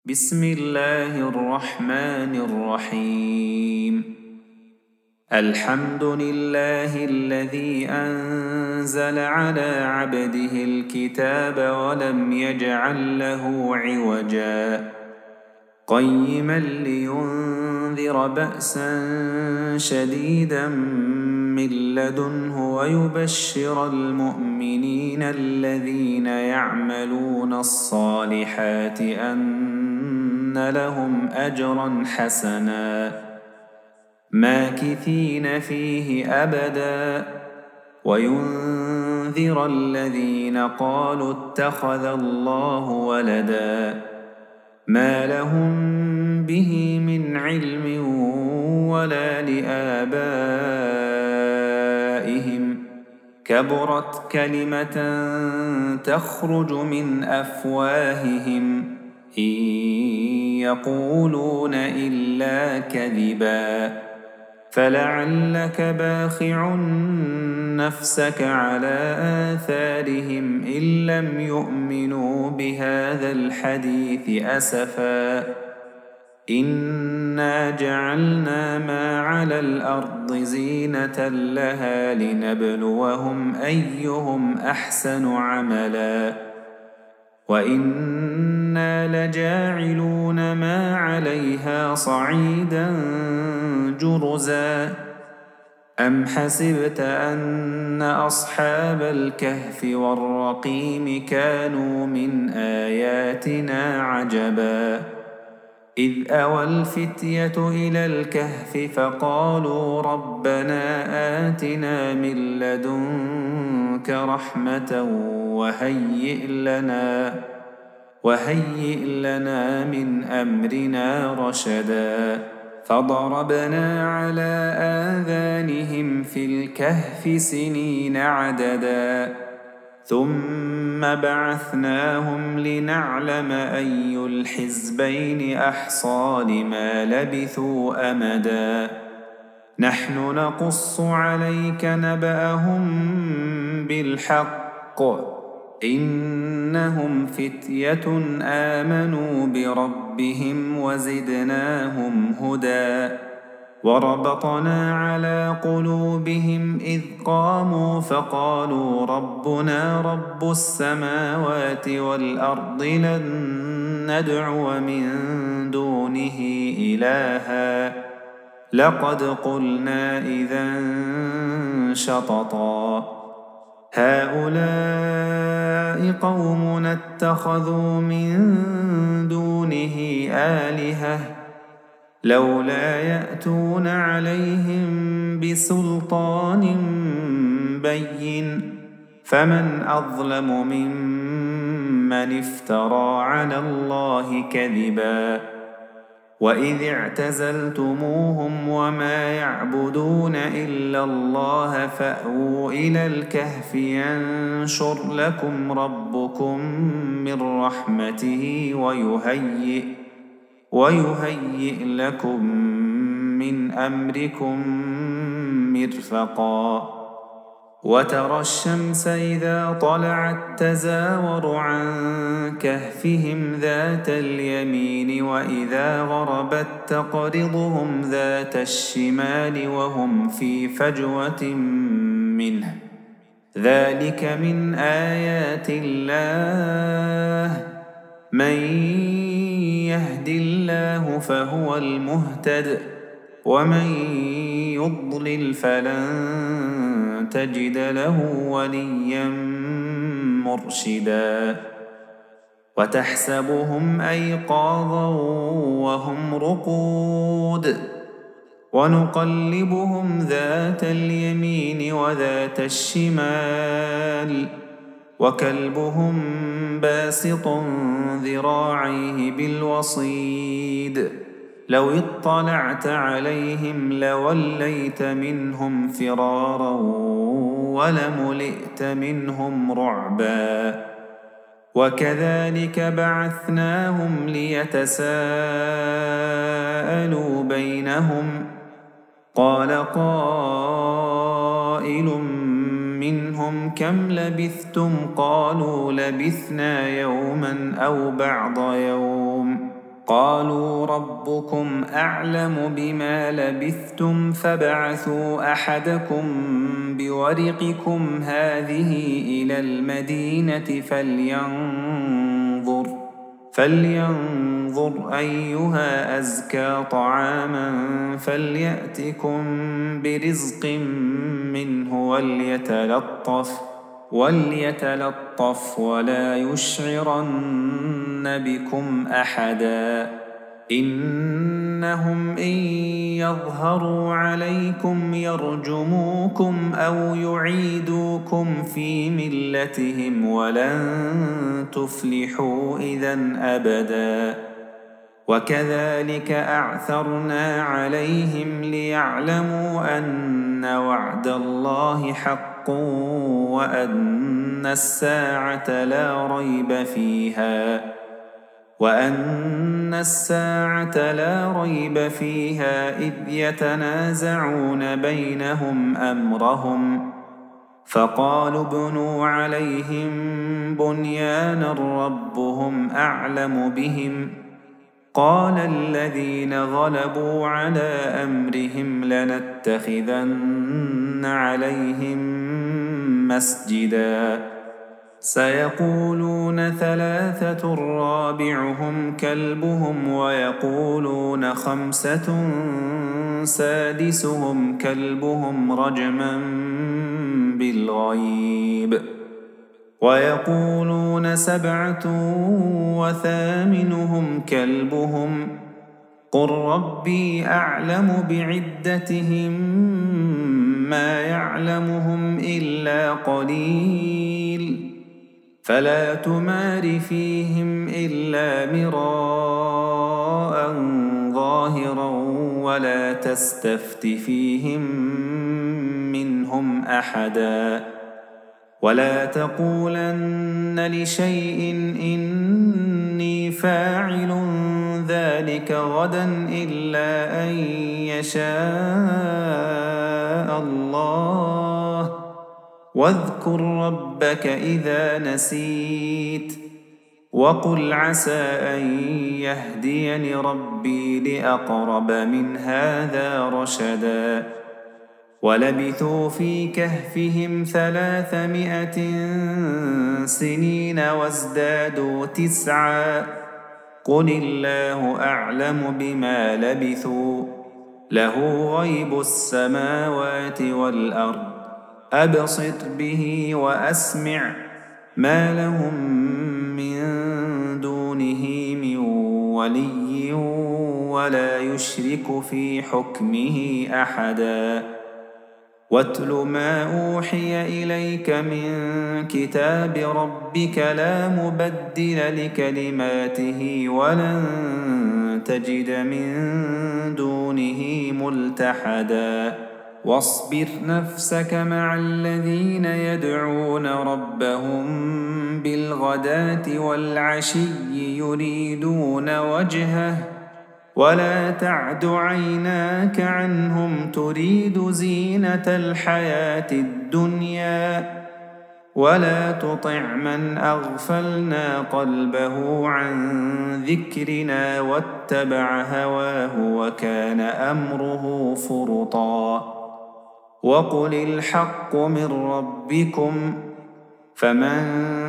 بسم الله الرحمن الرحيم. الحمد لله الذي أنزل على عبده الكتاب ولم يجعل له عوجا قيما لينذر بأسا شديدا من لدنه ويبشر المؤمنين الذين يعملون الصالحات أن لهم أجرا حسنا ماكثين فيه أبدا وينذر الذين قالوا اتخذ الله ولدا ما لهم به من علم ولا لآبائهم كبرت كلمة تخرج من أفواههم إن يقولون إلا كذبا فلعلك باخع نفسك على آثارهم إن لم يؤمنوا بهذا الحديث أسفا إنا جعلنا ما على الأرض زينة لها لنبلوهم أيهم أحسن عملا وإنا لجاعلون ما عليها صعيدا جرزا أم حسبت أن أصحاب الكهف والرقيم كانوا من آياتنا عجبا إذ أوى الفتية إلى الكهف فقالوا ربنا آتنا من لدنك رحمة وهيئ لنا من أمرنا رشدا فضربنا على آذانهم في الكهف سنين عددا ثم بعثناهم لنعلم أي الحزبين أحصى لما لبثوا أمدا نحن نقص عليك نبأهم بالحق إنهم فتية آمنوا بربهم وزدناهم هدى وربطنا على قلوبهم إذ قاموا فقالوا ربنا رب السماوات والأرض لن ندعو من دونه إلها لقد قلنا إذا شططا هؤلاء قومنا اتخذوا من دونه آلهة لولا يأتون عليهم بسلطان بين فمن أظلم ممن افترى على الله كذبا وإذ اعتزلتموهم وما يعبدون إلا الله فأووا إلى الكهف ينشر لكم ربكم من رحمته ويهيئ لكم من أمركم مرفقا وترى الشمس إذا طلعت تزاور عن كهفهم ذات اليمين وإذا غربت تقرضهم ذات الشمال وهم في فجوة منه ذلك من آيات الله من يهد الله فهو المهتد ومن يضلل فلن تجد له وليا مرشدا وتحسبهم أيقاظا وهم رقود ونقلبهم ذات اليمين وذات الشمال وكلبهم باسط ذراعيه بالوصيد لو اطلعت عليهم لوليت منهم فرارا ولملئت منهم رعبا وكذلك بعثناهم ليتساءلوا بينهم قال قائل منهم كم لبثتم قالوا لبثنا يوما أو بعض يوم قالوا ربكم أعلم بما لبثتم فابعثوا أحدكم بورقكم هذه إلى المدينة فلينظر أيها أزكى طعاما فليأتكم برزق منه وليتلطف ولا يشعرن بكم أحدا إنهم إن يظهروا عليكم يرجموكم أو يعيدوكم في ملتهم ولن تفلحوا إذن أبدا وكذلك أعثرنا عليهم ليعلموا أن وعد الله حق وأن الساعة لا ريب فيها إذ يتنازعون بينهم أمرهم فقالوا ابنوا عليهم بنيانا ربهم أعلم بهم قال الذين غلبوا على أمرهم لنتخذن عليهم مسجدا سيقولون 3 رابعهم كلبهم ويقولون 5 سادسهم كلبهم رجما بالغيب ويقولون 7 وثامنهم كلبهم قل ربي أعلم بعدتهم ما يعلمهم إلا قليل فلا تمار فيهم إلا مراء ظاهرا ولا تستفت فيهم منهم أحدا ولا تقولن لشيء إني فاعل ذلك غدا إلا أن يشاء الله واذكر ربك إذا نسيت وقل عسى أن يهديني ربي لأقرب من هذا رشدا ولبثوا في كهفهم 300 سنين وازدادوا 9 قل الله أعلم بما لبثوا له غيب السماوات والأرض أبصر به وأسمع ما لهم من دونه من ولي ولا يشرك في حكمه أحدا واتل ما أوحي إليك من كتاب ربك لا مبدل لكلماته ولن تجد من دونه ملتحدا واصبر نفسك مع الذين يدعون ربهم بالغداة والعشي يريدون وجهه ولا تعد عيناك عنهم تريد زينة الحياة الدنيا ولا تطع من أغفلنا قلبه عن ذكرنا واتبع هواه وكان أمره فرطا وقل الحق من ربكم فمن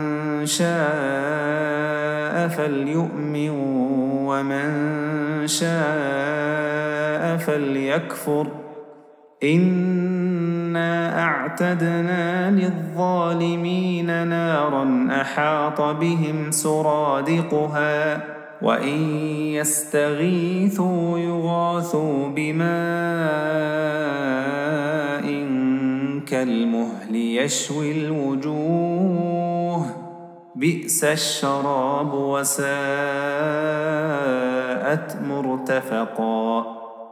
شاء فليؤمن ومن شاء فليكفر إنا أعتدنا للظالمين نارا أحاط بهم سرادقها وإن يستغيثوا يغاثوا بماء كالمهل يشوي الوجوه بئس الشراب وساءت مرتفقا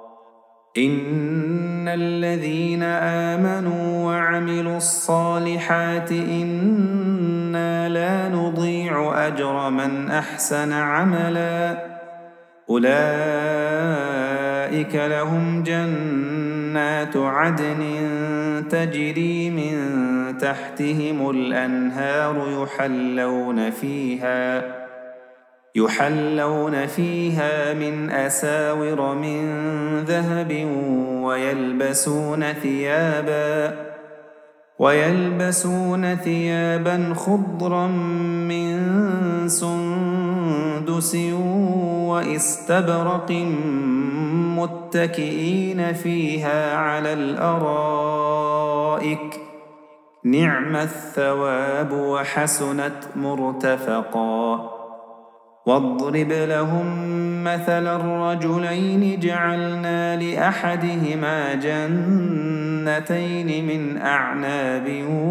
إن الذين آمنوا وعملوا الصالحات إنا لا نضيع أجر من أحسن عملا أولئك لهم جنات عدن تجري من تحتهم الأنهار يحلون فيها من أساور من ذهب ويلبسون ثيابا خضرا من سندس واستبرق متكئين فيها على الأرائك نعم الثواب وحسنت مرتفقا واضرب لهم مثل الرجلين جعلنا لأحدهما جنتين من أعناب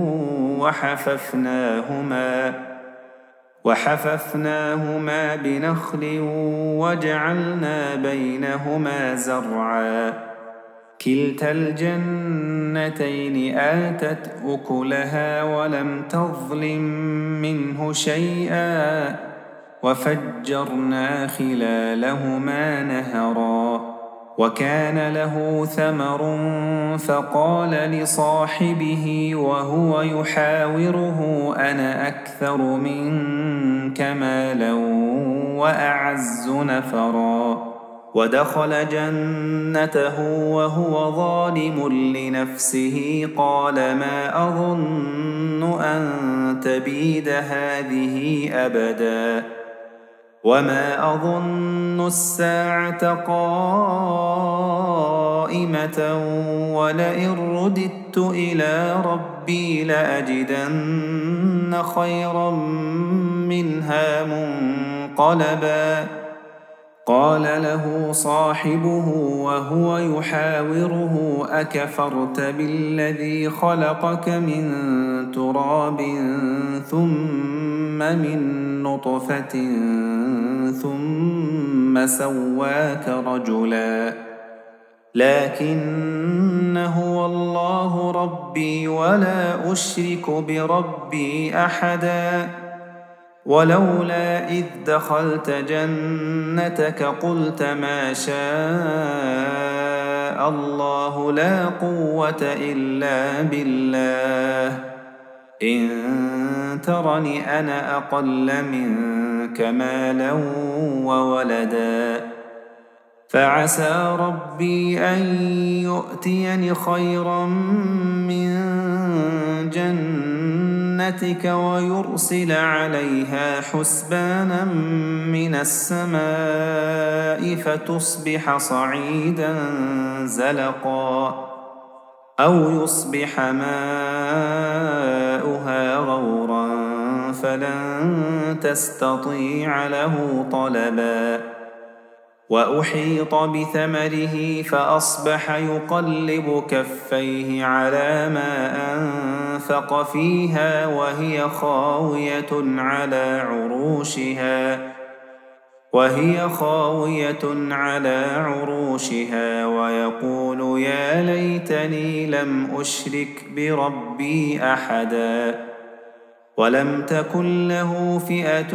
وحففناهما بنخل وجعلنا بينهما زرعا كلتا الجنتين آتت أكلها ولم تظلم منه شيئا وفجرنا خلالهما نهرا وكان له ثمر فقال لصاحبه وهو يحاوره أنا أكثر منك مالا وأعز نفرا ودخل جنته وهو ظالم لنفسه قال ما أظن أن تبيد هذه أبدا وما أظن الساعة قائمة ولئن رددت إلى ربي لأجدن خيرا منها منقلبا قال له صاحبه وهو يحاوره أكفرت بالذي خلقك من تراب ثم من نطفة ثم سواك رجلا لكن هو الله ربي ولا أشرك بربي أحدا ولولا إذ دخلت جنتك قلت ما شاء الله لا قوة إلا بالله إن ترني أنا أقل منك مالا وولدا فعسى ربي أن يؤتيني خيرا من جنتك ويرسل عليها حسبانا من السماء فتصبح صعيدا زلقا أو يصبح ماؤها غورا فلن تستطيع له طلبا وأحيط بثمره فأصبح يقلب كفيه على ما أنفق فيها وهي خاوية على عروشها ويقول يا ليتني لم أشرك بربي أحدا ولم تكن له فئة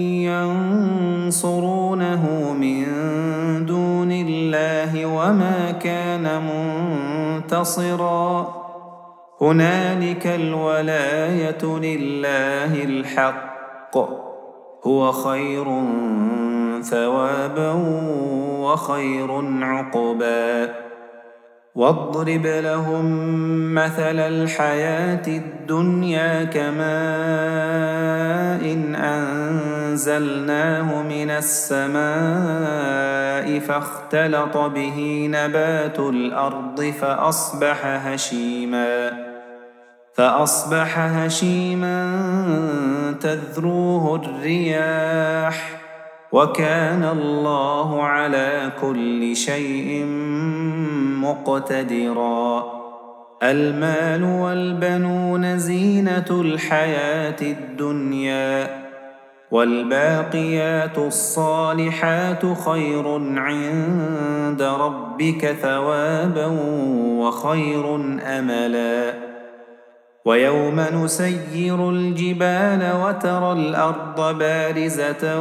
ينصرونه من دون الله وما كان منتصرا هنالك الولاية لله الحق هو خير ثوابا وخير عقبا واضرب لهم مثل الحياة الدنيا كماء أنزلناه من السماء فاختلط به نبات الأرض فأصبح هشيما تذروه الرياح وكان الله على كل شيء مقتدرا المال والبنون زينة الحياة الدنيا والباقيات الصالحات خير عند ربك ثوابا وخير أملا ويوم نسير الجبال وترى الأرض بارزة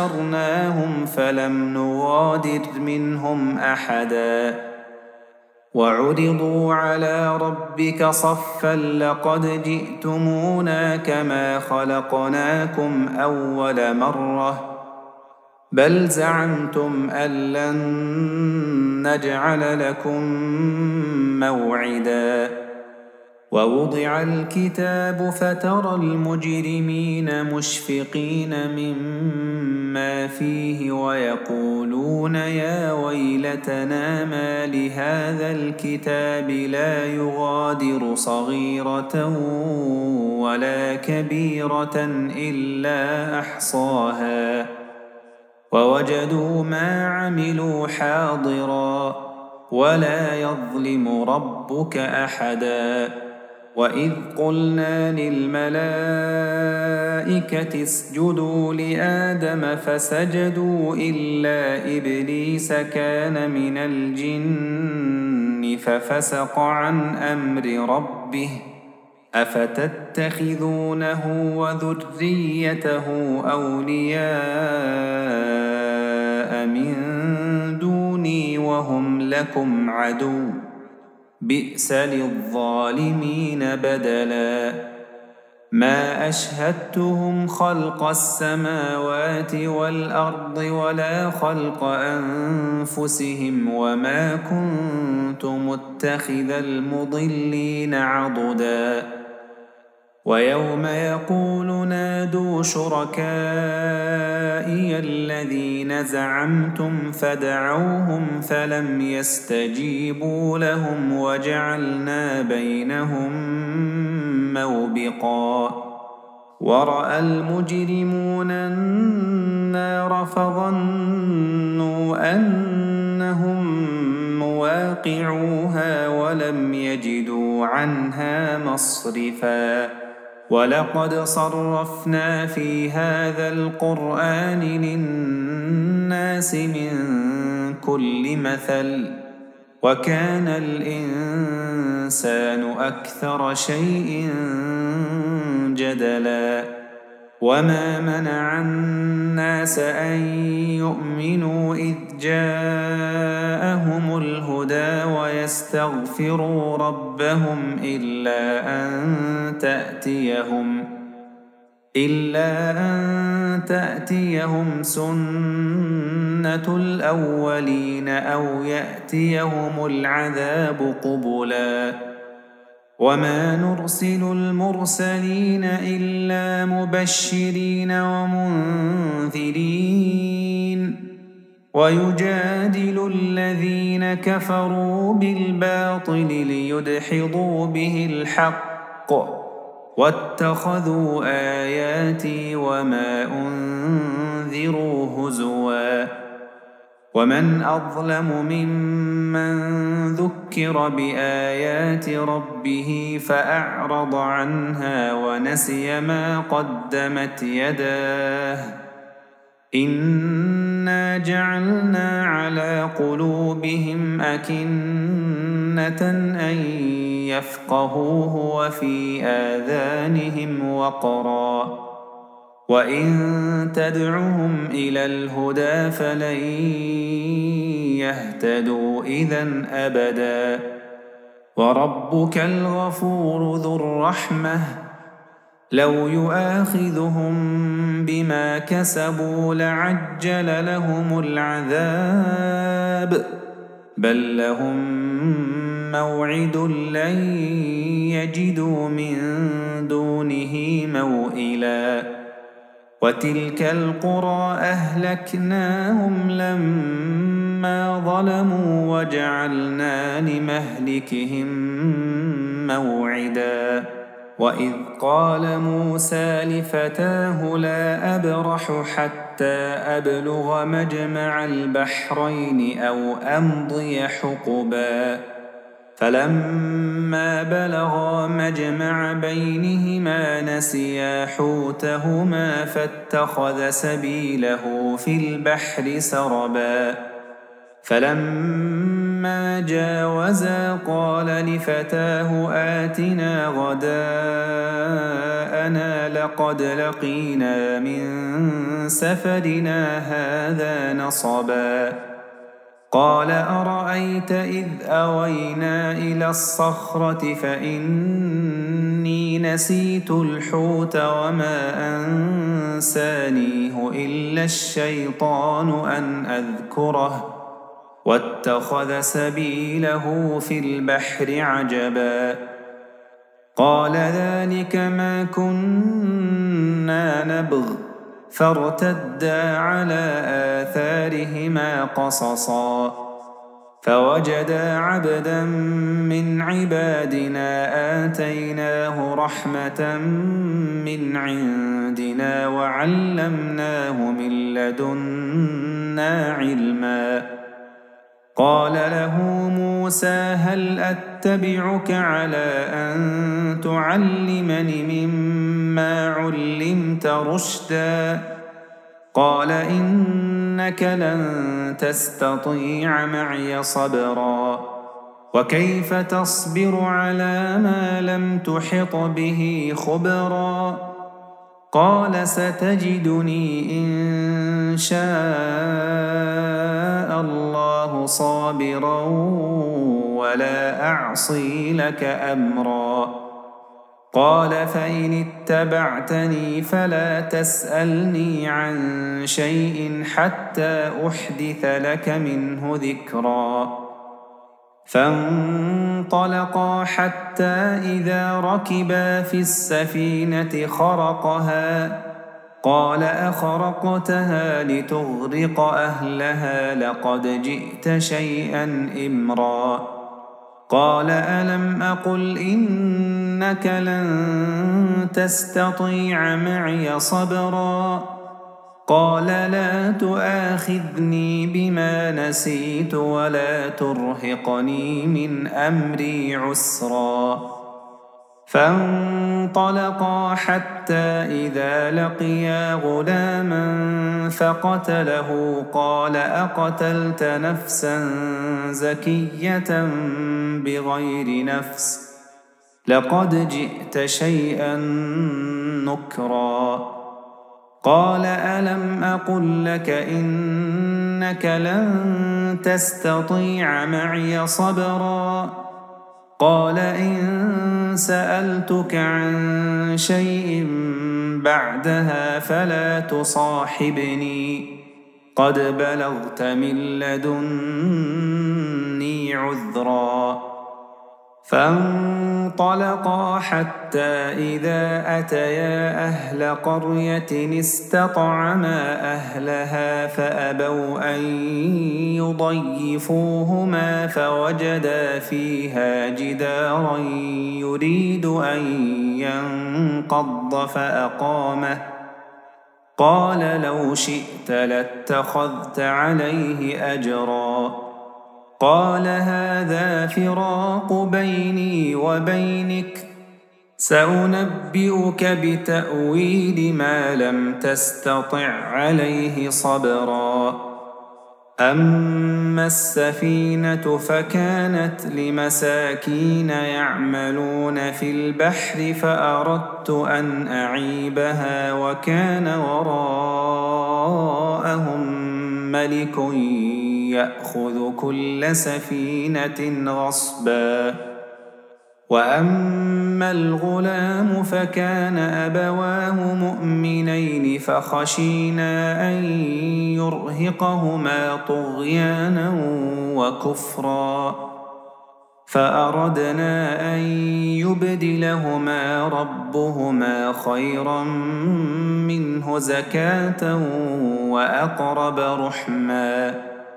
وحشرناهم فلم نغادر منهم أحدا وعرضوا على ربك صفا لقد جئتمونا كما خلقناكم أول مرة بل زعمتم أن لن نجعل لكم موعدا ووضع الكتاب فترى المجرمين مشفقين مما فيه ويقولون يا ويلتنا ما لهذا الكتاب لا يغادر صغيرة ولا كبيرة إلا أحصاها ووجدوا ما عملوا حاضرا ولا يظلم ربك أحدا وإذ قلنا للملائكة اسجدوا لآدم فسجدوا إلا إبليس كان من الجن ففسق عن أمر ربه أفتتخذونه وذريته أولياء من دوني وهم لكم عدو بئس للظالمين بدلا ما أشهدتهم خلق السماوات والأرض ولا خلق أنفسهم وما كنت متخذ المضلين عضدا ويوم يقول نادوا شركائي الذين زعمتم فدعوهم فلم يستجيبوا لهم وجعلنا بينهم موبقا ورأى المجرمون النار فظنوا أنهم مواقعوها ولم يجدوا عنها مصرفا ولقد صرفنا في هذا القرآن للناس من كل مثل وكان الإنسان أكثر شيء جدلا وما منع الناس أن يؤمنوا إذ جاءهم الهدى ويستغفروا ربهم إلا أن تأتيهم سنة الأولين أو يأتيهم العذاب قبلا وما نرسل المرسلين إلا مبشرين ومنذرين ويجادل الذين كفروا بالباطل ليدحضوا به الحق واتخذوا آياتي وما أنذروا هزوا ومن أظلم ممن ذكر بآيات ربه فأعرض عنها ونسي ما قدمت يداه إنا جعلنا على قلوبهم أكنة أن يفقهوه وفي آذانهم وقرا وإن تدعهم إلى الهدى فلن يهتدوا إذن أبدا وربك الغفور ذو الرحمة لو يؤاخذهم بما كسبوا لعجل لهم العذاب بل لهم موعد لن يجدوا من دونه موئلا وتلك القرى أهلكناهم لما ظلموا وجعلنا لمهلكهم موعدا وإذ قال موسى لفتاه لا أبرح حتى أبلغ مجمع البحرين أو أمضي حقبا فلما بلغا مجمع بينهما نسيا حوتهما فاتخذ سبيله في البحر سربا فلما جاوزا قال لفتاه آتنا غداءنا لقد لقينا من سفرنا هذا نصبا قال أرأيت إذ أوينا إلى الصخرة فإني نسيت الحوت وما أنسانيه إلا الشيطان أن أذكره واتخذ سبيله في البحر عجبا قال ذلك ما كنا نبغ فارتدا على آثارهما قصصا فوجدا عبدا من عبادنا آتيناه رحمة من عندنا وعلمناه من لدنا علما قال له موسى هل أتبعك على أن تعلمني مما علمت رشدا قال إنك لن تستطيع معي صبرا وكيف تصبر على ما لم تحط به خبرا قال ستجدني إن شاء الله صابرا ولا أعصي لك أمرا قال فإن اتبعتني فلا تسألني عن شيء حتى أحدث لك منه ذكرا فانطلقا حتى إذا ركبا في السفينة خرقها قال أخرقتها لتغرق أهلها لقد جئت شيئا إمرا قال ألم أقل إنك لن تستطيع معي صبرا قال لا تؤاخذني بما نسيت ولا ترهقني من أمري عسرا فانطلقا حتى إذا لقيا غلاما فقتله قال أقتلت نفسا زكية بغير نفس لقد جئت شيئا نكرا قال ألم أقل لك إنك لن تستطيع معي صبرا قال إن سألتك عن شيء بعدها فلا تصاحبني قد بلغت من لدني عذرا فانطلقا حتى إذا أتيا أهل قرية استطعما أهلها فأبوا أن يضيفوهما فوجدا فيها جدارا يريد أن ينقض فأقامه قال لو شئت لاتخذت عليه أجرا قال هذا فراق بيني وبينك سأنبئك بتأويل ما لم تستطع عليه صبرا أما السفينة فكانت لمساكين يعملون في البحر فأردت أن أعيبها وكان وراءهم ملك يأخذ كل سفينة غصبا وأما الغلام فكان أبواه مؤمنين فخشينا أن يرهقهما طغيانا وكفرا فأردنا أن يبدلهما ربهما خيرا منه زكاة وأقرب رحما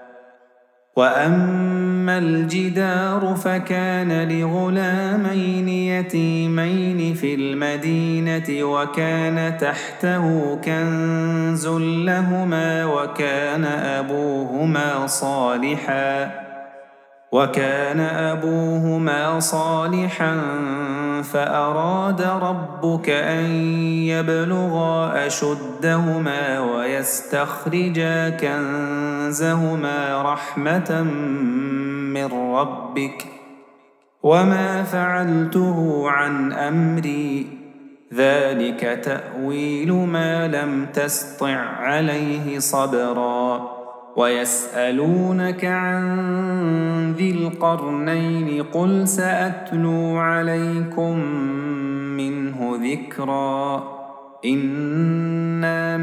وأما الجدار فكان لغلامين يتيمين في المدينة وكان تحته كنز لهما وكان أبوهما صالحا فأراد ربك أن يبلغا أشدهما ويستخرجا كنزهما رحمة من ربك وما فعلته عن أمري ذلك تأويل ما لم تسطع عليه صبرا ويسألونك عن ذي القرنين قل سأتلو عليكم منه ذكرا إنا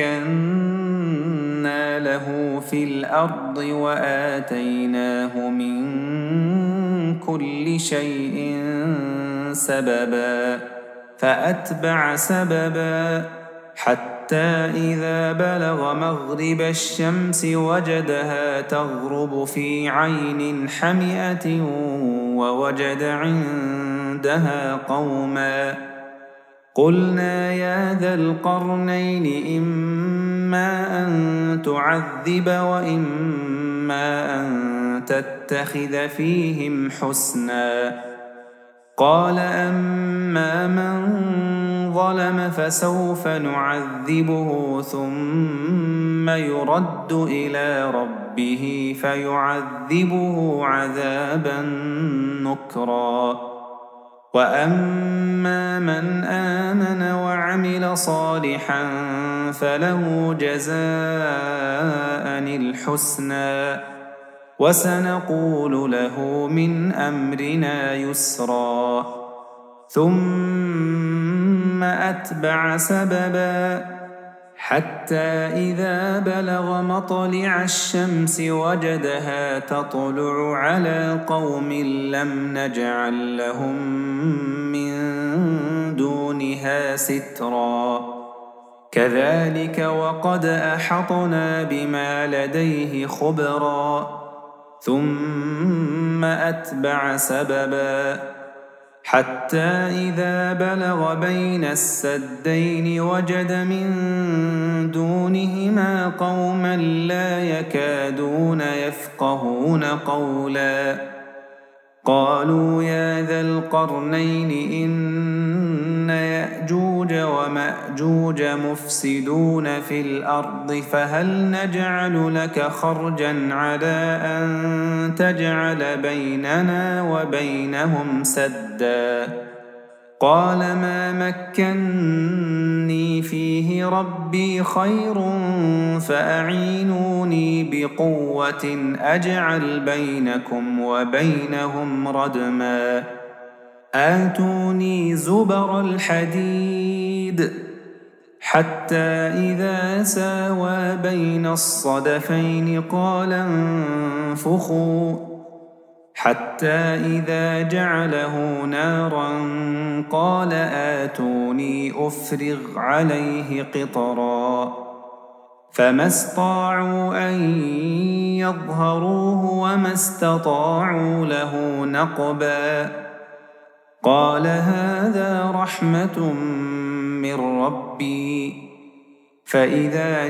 مكنا له في الأرض وآتيناه من كل شيء سببا فأتبع سببا حتى إذا بلغ مغرب الشمس وجدها تغرب في عين حمئة ووجد عندها قوما قلنا يا ذا القرنين إما أن تعذب وإما أن تتخذ فيهم حسنا قال أما من ظلم فسوف نعذبه ثم يرد إلى ربه فيعذبه عذابا نكرا وأما من آمن وعمل صالحا فله جزاء الحسنى وسنقول له من أمرنا يسرا ثم أتبع سببا حتى إذا بلغ مطلع الشمس وجدها تطلع على قوم لم نجعل لهم من دونها سترا كذلك وقد أحطنا بما لديه خبرا ثم أتبع سببا حتى إذا بلغ بين السدين وجد من دونهما قوما لا يكادون يفقهون قولا قالوا يا ذا القرنين إن يأجوج ومأجوج مفسدون في الأرض فهل نجعل لك خرجا على أن تجعل بيننا وبينهم سدا قال ما مكني فيه ربي خير فأعينوني بقوة أجعل بينكم وبينهم ردما آتوني زبر الحديد حتى إذا ساوى بين الصدفين قال انفخوا حتى إذا جعله نارا قال آتوني أفرغ عليه قطرا فما استطاعوا أن يظهروه وما استطاعوا له نقبا قال هذا رحمة من ربي فإذا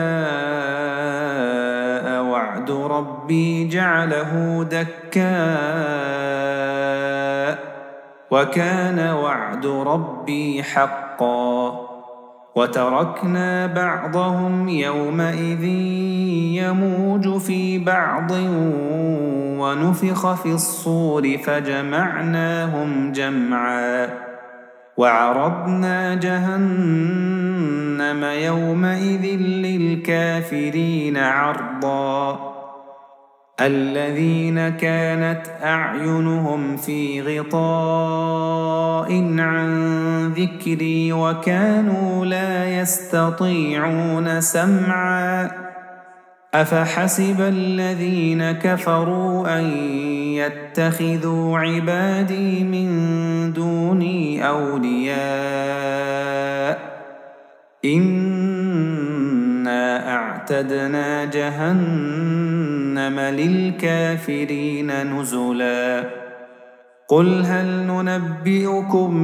جاء وعد ربي جعله دكاء وكان وعد ربي حقا وتركنا بعضهم يومئذ يموج في بعض ونفخ في الصور فجمعناهم جمعا وعرضنا جهنم يومئذ للكافرين عرضا الذين كانت أعينهم في غطاء عن ذكري وكانوا لا يستطيعون سمعا أفحسب الذين كفروا أن يتخذوا عبادي من دوني أولياء إنا أعتدنا جهنم للكافرين نزلا قل هل ننبئكم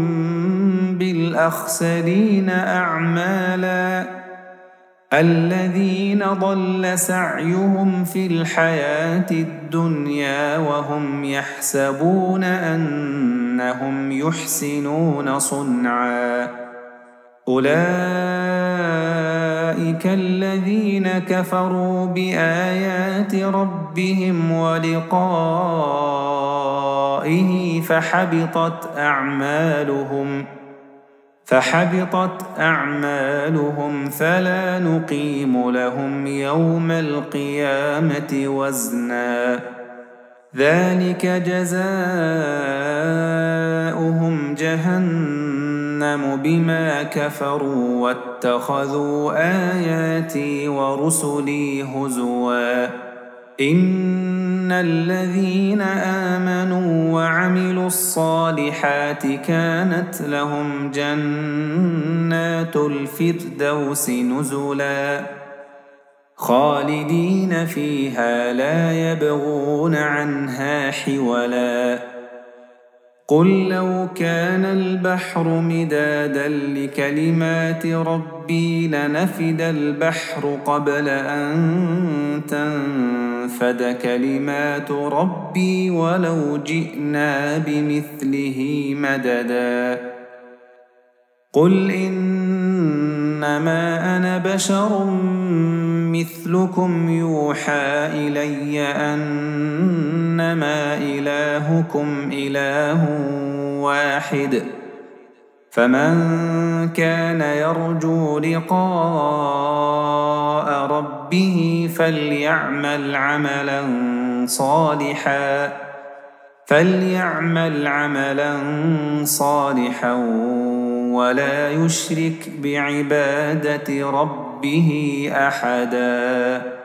بالأخسرين أعمالا الذين ضل سعيهم في الحياة الدنيا وهم يحسبون أنهم يحسنون صنعا أولئك الذين كفروا بآيات ربهم ولقائه فحبطت أعمالهم فلا نقيم لهم يوم القيامة وزنا ذلك جزاؤهم جهنم بما كفروا واتخذوا آياتي ورسلي هزوا إن الذين آمنوا وعملوا الصالحات كانت لهم جنات الفردوس نزلا خالدين فيها لا يبغون عنها حولا قل لو كان البحر مدادا لكلمات ربي لنفد البحر قبل أن تنفد كلمات ربي ولو جئنا بمثله مددا قل إنما أنا بشر مثلكم يوحى إلي أنما إلهكم إله واحد فمن كان يرجو لقاء ربه فليعمل عملا صالحا ولا يشرك بعبادة ربه أحدا.